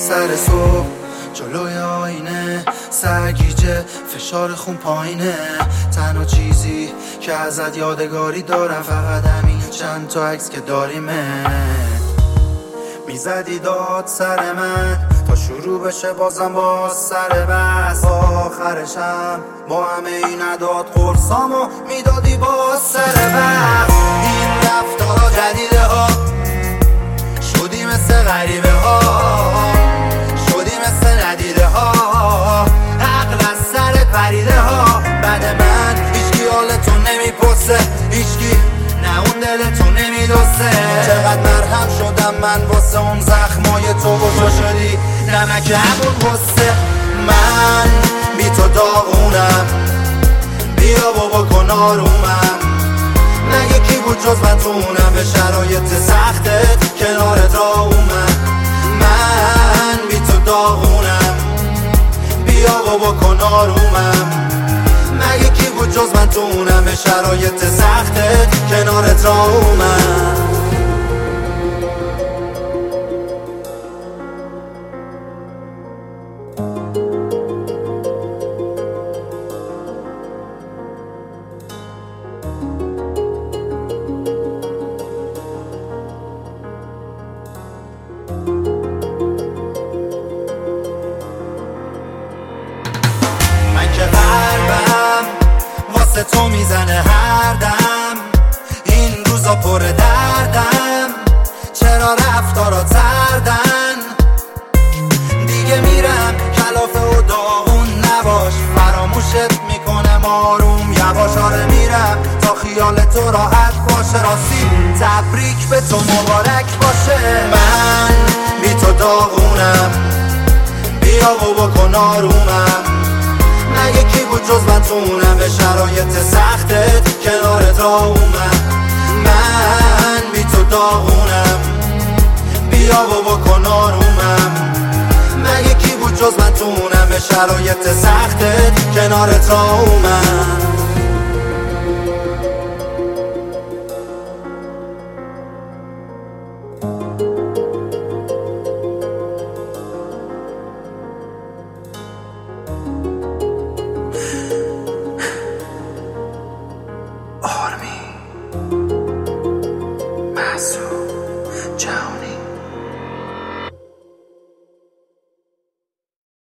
سر صبح جلوی آینه سرگیجه فشار خون پایینه. تنها چیزی که ازت یادگاری دارم فقط همین چند تا عکس که داریمه. میزدی داد سر من تا شروع بشه بازم باز سر بس. آخرشم با همه این عداد قرصامو میدادی باز سر بس. این رفتارا جدیده ها شدی مثل غریبه ها، شدی مثل ندیده ها، عقل از سرت پریده ها. بعد من هیچکی حالتو نمیپرسه، هیچکی نه اون دلتو نمیدوسته. چقدر مرهم شدم من واسه اون زخمای تو و تو شدی نمک همون غصه. من بی تو داغونم، بیا بابا کن آرومم. نه یکی بود جز من تو اونم به شرایط سختت کنارت را اومد. من بی تو داغونم، بیا بابا کن آرومم. نه یکی بود جز من تو اونم به شرایط سختت کنارت را اومد. که قلبم واسه تو میزنه هر دم، این روزا پر دردم. چرا رفتارات سردن؟ دیگه میرم کلافه و داغون نباش، فراموشت میکنم آروم یواش. آره میرم تا خیال تو راحت باشه، راستی تبریک به تو مبارک باشه. من بی تو داغونم، بیا بابا کن آرومم. نه یکی بود جز من تو اونم به شرایط سختت کنارت را اومد. من بی تو داغونم، بیا بابا کن آرومم. نه یکی بود جز من تو اونم به شرایط سختت کنارت را اومد.